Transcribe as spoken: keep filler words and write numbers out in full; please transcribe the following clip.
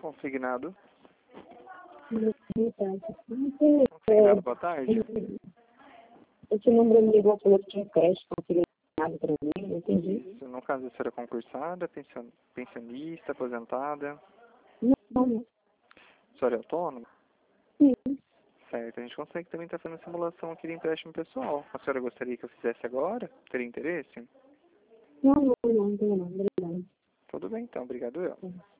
Consignado. Consignado, Consignado, boa tarde. esse número me ligou, falou que tinha creche consignado para mim, eu entendi. Isso, no caso, a senhora é concursada, pension, pensionista, aposentada. Não, não. A senhora é autônoma? Sim. Certo, a gente consegue também estar fazendo simulação aqui de empréstimo pessoal. A senhora gostaria que eu fizesse agora? Teria interesse? Não, não, não, não, não, obrigada. Tudo bem, então. Obrigado eu.